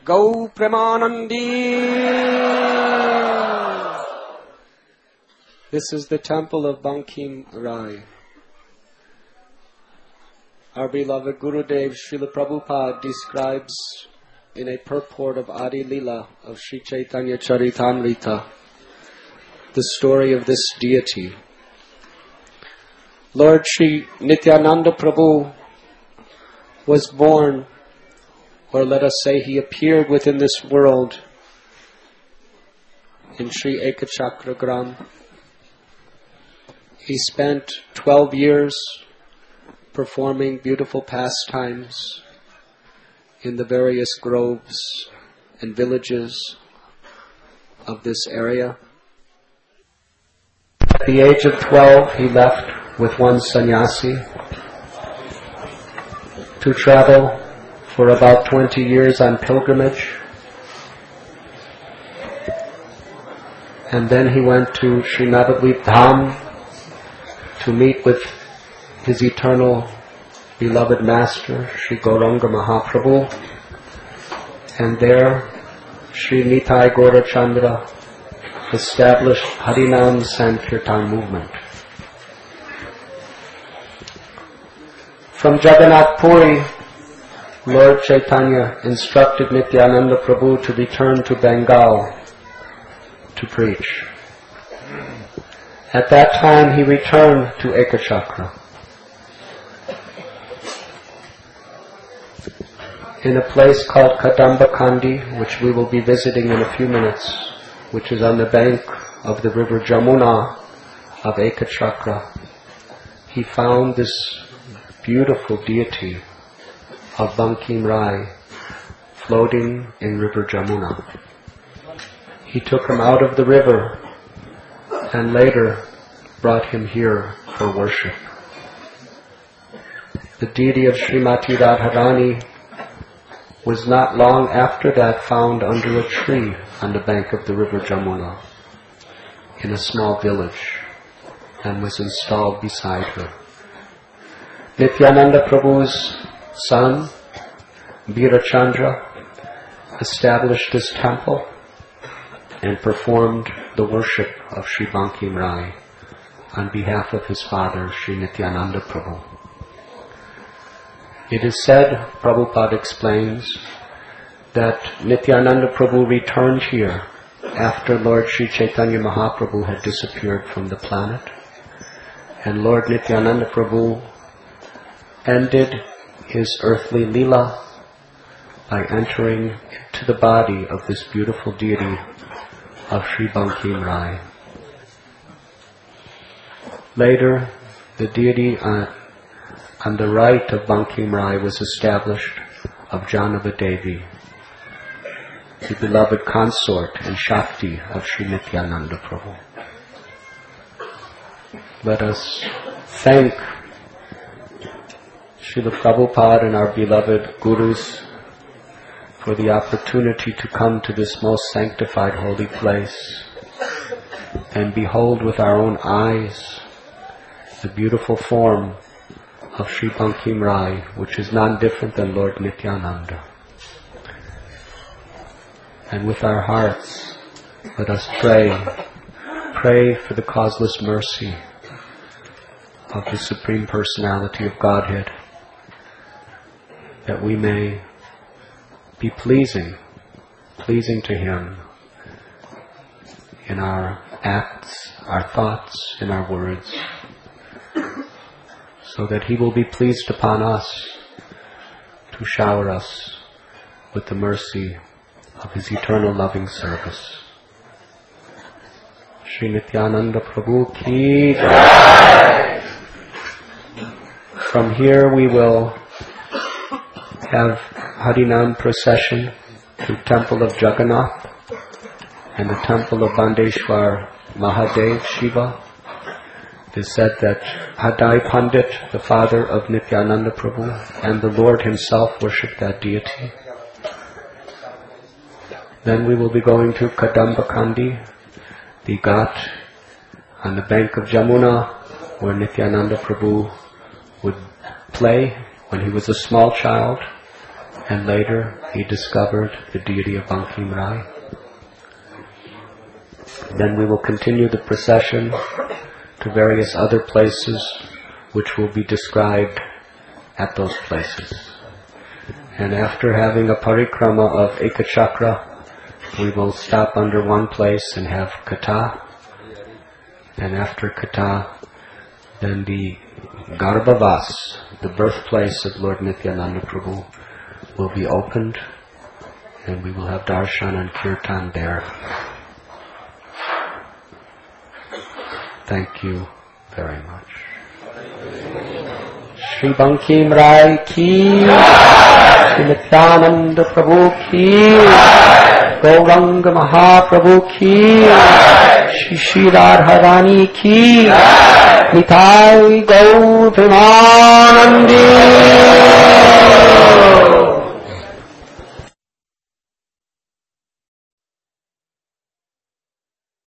Gau Premanandi. This is the temple of Bankim Rai. Our beloved Gurudev Srila Prabhupada describes in a purport of Adi Lila of Sri Chaitanya Charitamrita the story of this deity. Lord Sri Nityananda Prabhu was born, or let us say he appeared within this world in Sri Ekachakra Gram. He spent 12 years performing beautiful pastimes in the various groves and villages of this area. At the age of 12, he left with one sannyasi to travel for about 20 years on pilgrimage. And then he went to Sri Navadvip Dham to meet with his eternal beloved master, Sri Gauranga Mahaprabhu. And there, Sri Nitai Gaurachandra established Harinam Sankirtan movement. From Jagannath Puri, Lord Chaitanya instructed Nityananda Prabhu to return to Bengal to preach. At that time he returned to Ekachakra. In a place called Kadambakandi, which we will be visiting in a few minutes, which is on the bank of the river Jamuna of Ekachakra, he found this beautiful deity of Bankim Rai floating in river Jamuna. He took him out of the river and later brought him here for worship. The deity of Srimati Radharani was not long after that found under a tree on the bank of the river Jamuna in a small village and was installed beside her. Nityananda Prabhu's son, Birachandra, established this temple and performed the worship of Sri Bankim Rai on behalf of his father, Sri Nityananda Prabhu. It is said, Prabhupada explains, that Nityananda Prabhu returned here after Lord Sri Chaitanya Mahaprabhu had disappeared from the planet, and Lord Nityananda Prabhu ended his earthly lila by entering into the body of this beautiful deity of Sri Bankim Rai. Later, the deity on the right of Bankim Rai was established of Janava Devi, the beloved consort and Shakti of Sri Nityananda Prabhu. Let us thank Srila Prabhupada and our beloved Gurus for the opportunity to come to this most sanctified holy place and behold with our own eyes the beautiful form of Sri Bankim Rai, which is none different than Lord Nityananda. And with our hearts, let us pray for the causeless mercy of the Supreme Personality of Godhead, that we may be pleasing to Him in our acts, our thoughts, in our words, so that He will be pleased upon us to shower us with the mercy of His eternal loving service. Sri Nityananda Prabhu ki jai. From here we will have Harinam procession to Temple of Jagannath and the Temple of Bandeshwar Mahadev Shiva. It is said that Hadai Pandit, the father of Nityananda Prabhu, and the Lord Himself worshipped that deity. Then we will be going to Kadambakandi, the ghat on the bank of Jamuna, where Nityananda Prabhu would play when he was a small child, and later he discovered the deity of Bankim Rai. Then we will continue the procession to various other places which will be described at those places. And after having a parikrama of Ekachakra, we will stop under one place and have Katha. And after Katha, then the Garbhavas, the birthplace of Lord Nityananda Prabhu, will be opened, and we will have darshan and kirtan there. Thank you very much. Shri Bankim Rai ki, Shri Nityananda Prabhu ki, Gauranga Mahaprabhu ki, Shri Radharani ki, Nitai Gaur Premanandi.